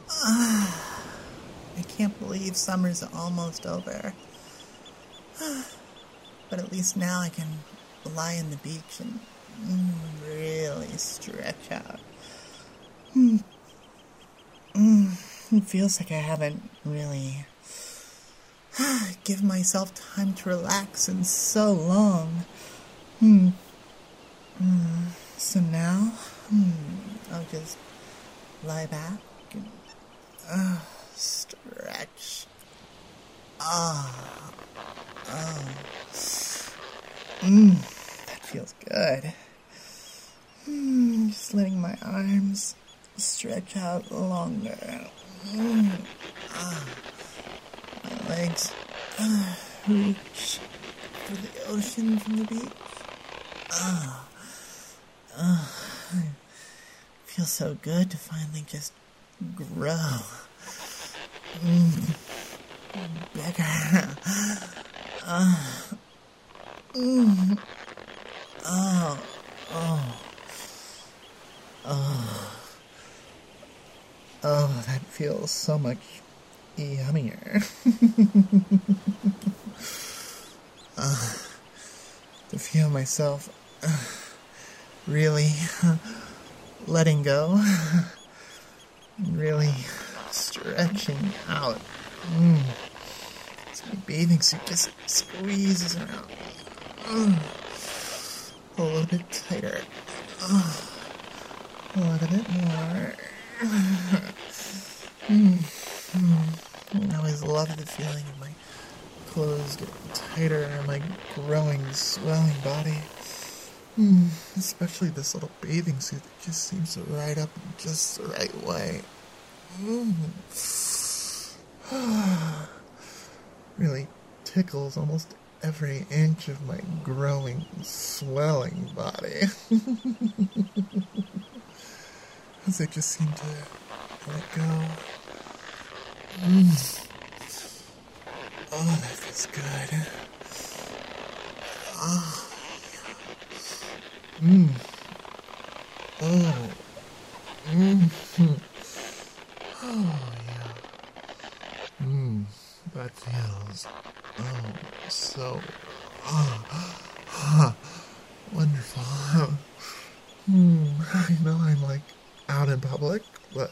I can't believe summer's almost over. But at least now I can lie on the beach and really stretch out. It feels like I haven't really given myself time to relax in so long. So now, I'll just lie back and stretch. That feels good. Just letting my arms stretch out longer. My legs reach for the ocean from the beach. It feels so good to finally just grow. Bigger. Oh, that feels so much yummier. To feel myself really letting go, really stretching out. So my bathing suit just squeezes around me. A little bit tighter. A little bit more. I always love the feeling of my clothes getting tighter and my growing, swelling body. Especially this little bathing suit that just seems to ride up in just the right way. Really tickles almost every inch of my growing, swelling body. As I just seem to let go. Oh, that feels good. Oh, yeah. That feels, so, wonderful. I know I'm, out in public, but,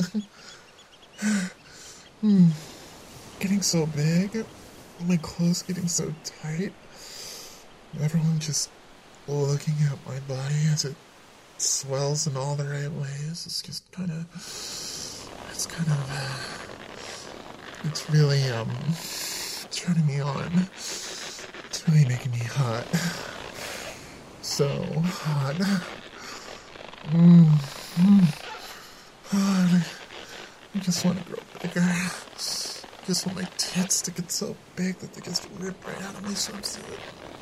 getting so big, my clothes getting so tight, everyone just looking at my body as it swells in all the right ways. It's just it's really, turning me on. It's really making me hot. So hot. I just want to grow bigger. I just want my tits to get so big that they just rip right out of my swimsuit.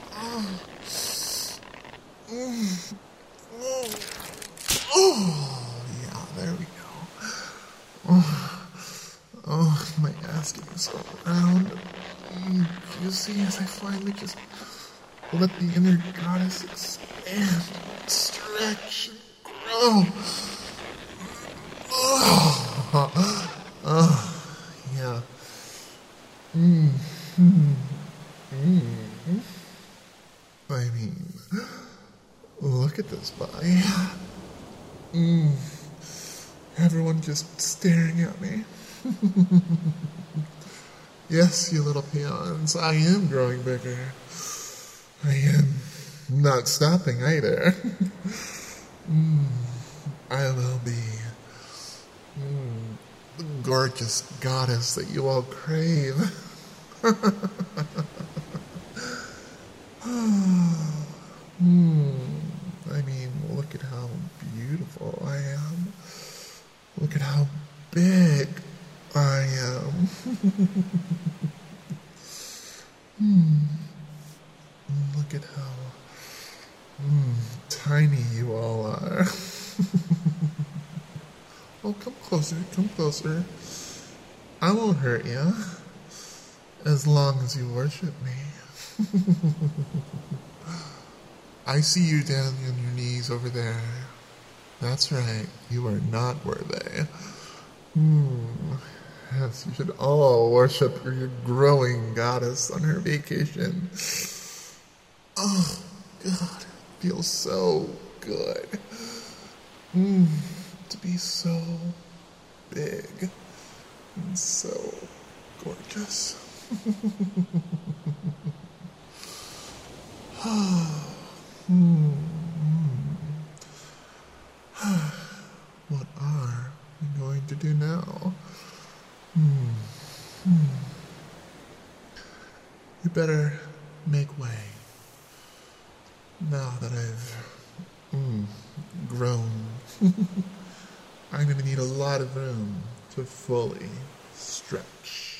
Yeah, there we go. My ass getting so round and juicy as I finally just let the inner goddess expand, stretch, and grow. Yeah. I mean, look at this body. Everyone just staring at me. Yes, you little peons, I am growing bigger. I am not stopping either. I will be the gorgeous goddess that you all crave. I mean, look at how beautiful I am. Look at how big I am. Look at how tiny you all are. Oh, come closer. I won't hurt you, as long as you worship me. I see you down on your knees over there. That's right, you are not worthy. Yes, you should all worship your growing goddess on her vacation. Oh, God, it feels so good. To be so big and so gorgeous. What are we going to do now? You better make way. Now that I've grown, I'm going to need a lot of room to fully stretch.